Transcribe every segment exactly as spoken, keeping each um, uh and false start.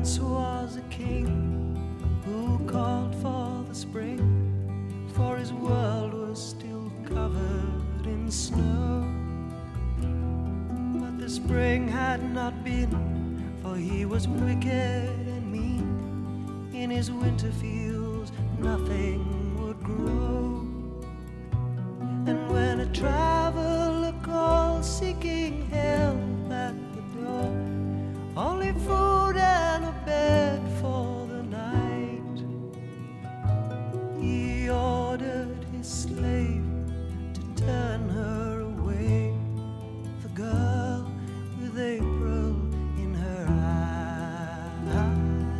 once was a king who called for the spring, for his world was still covered in snow. But the spring had not been, for he was wicked and mean. In his winter fields nothing would grow. And when a traveler called seeking help at the door, only food and a bed for the night, he ordered his slave to turn her away, the girl with April in her eye.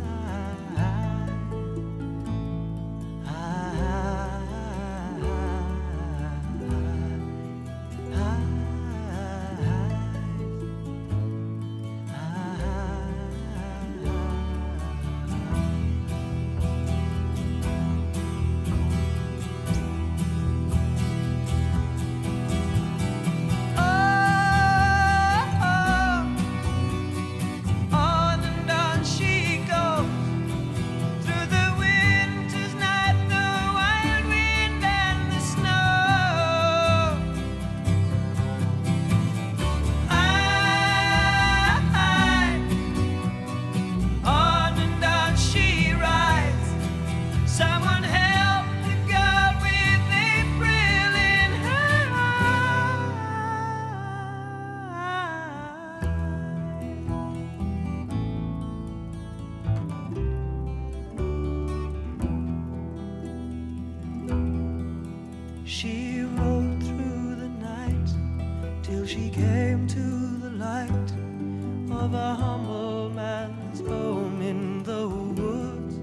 She rode through the night till she came to the light of a humble man's home in the woods.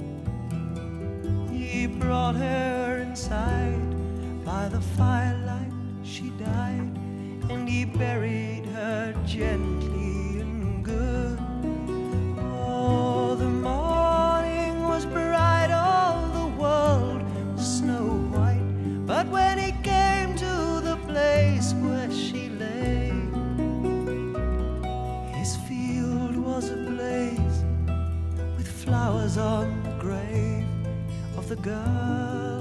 He brought her inside, by the firelight she died, and he buried her gently and good. Oh, the morning was bright, all the world was snow white. But when he came to the place where she lay, his field was ablaze with flowers on the grave of the girl